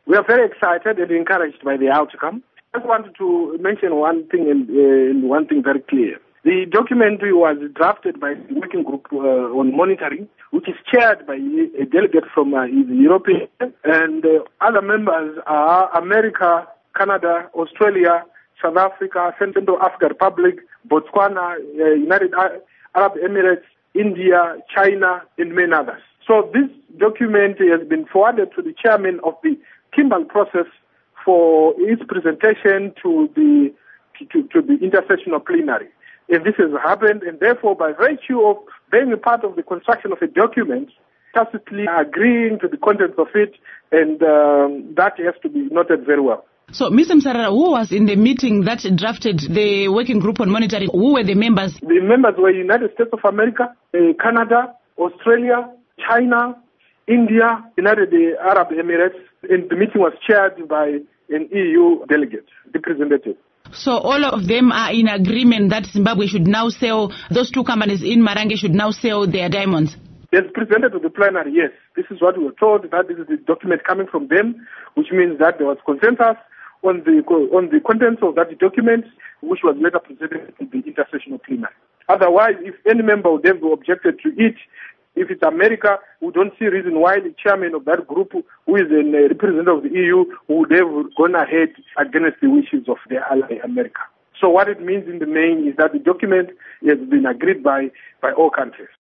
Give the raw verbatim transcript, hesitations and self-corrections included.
We are very excited and encouraged by the outcome. I just wanted to mention one thing and uh, one thing very clear. The document was drafted by the Working Group uh, on Monitoring, which is chaired by a delegate from uh, the European Union, and uh, other members are America, Canada, Australia, South Africa, Central African Republic, Botswana, uh, United Arab Emirates, India, China, and many others. So this document has been forwarded to the chairman of the Kimball process for its presentation to the to, to the intersessional plenary. And this has happened, and therefore, by virtue of being a part of the construction of a document, tacitly agreeing to the contents of it, and um, that has to be noted very well. So, Mister Msarara, who was in the meeting that drafted the Working Group on Monitoring? Who were the members? The members were United States of America, uh, Canada, Australia, China, India, United Arab Emirates, and the meeting was chaired by an E U delegate, representative. So all of them are in agreement that Zimbabwe should now sell, those two companies in Marange should now sell their diamonds? Yes, presented to the plenary, yes. This is what we were told, that this is the document coming from them, which means that there was consensus on the on the contents of that document, which was later presented to the intersessional plenary. Otherwise, if any member would have objected to it, if it's America, we don't see a reason why the chairman of that group, who is a representative of the E U, would have gone ahead against the wishes of their ally America. So what it means in the main is that the document has been agreed by, by all countries.